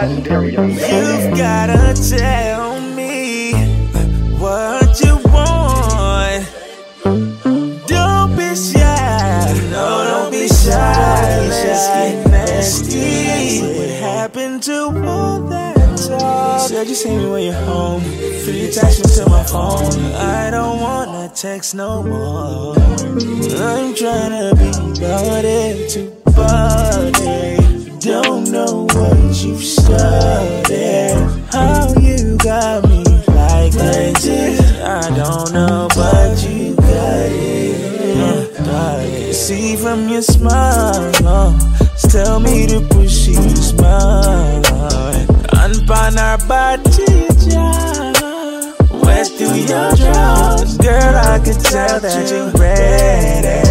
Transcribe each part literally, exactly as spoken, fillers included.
legendary young man. You've gotta tell me what you want. Don't be shy. No, don't be shy. Let's get nasty. What happened to all that talk? You said you see me when you're home. Feel you text me to my phone. I don't wanna text no more. I'm tryna be body to body. Don't know what you've started. How you got me like this? I don't know, but you got it. Uh, see from your smile, uh, tell me to push you smile. Unbound our body, wet through your drawers. Girl, I could tell that you're ready.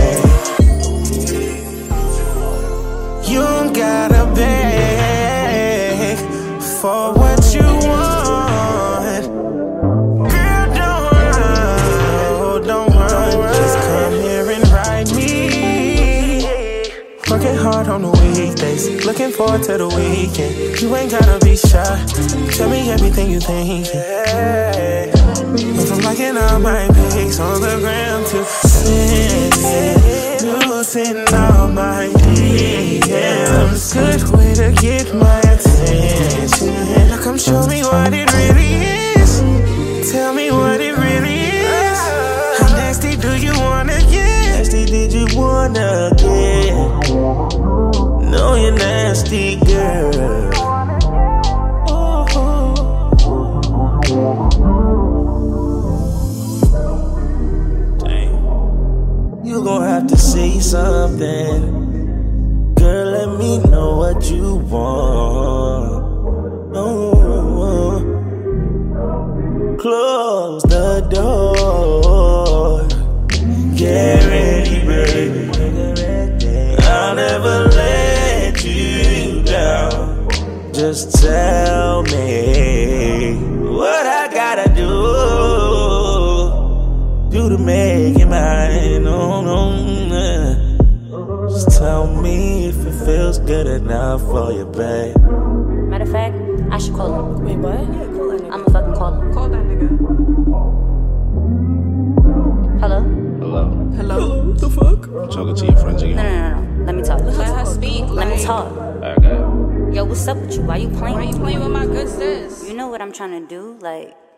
You don't gotta beg for what you want. Girl, don't run, don't run. Just come here and ride me. Working hard on the weekdays, looking forward to the weekend. You ain't gotta be shy. Tell me everything you think. If I'm liking all my pics on the ground to send it, losing all my D Ms. Good way to get my attention. Now come show me what it really is. Tell me what it really is. How nasty do you wanna get? Nasty did you wanna get? Know you're nasty, girl. You gon' have to say something. Girl, let me know what you want. Oh, close the door. Get ready, baby. I'll never let you down. Just tell me what I gotta do. Do to make it mine, no, no, nah. Just tell me if it feels good enough for you, babe. Matter of fact, I should call him. Wait, what? Yeah, call that nigga. I'ma fucking call him. Call that nigga. Hello? Hello. Hello? What the fuck? Talking to your friends again? No, no, no, no. Let me talk. Let her speak. Let me talk. Okay. Yo, what's up with you? Why you playing? Why you playing with my good sis? You know what I'm trying to do? Like,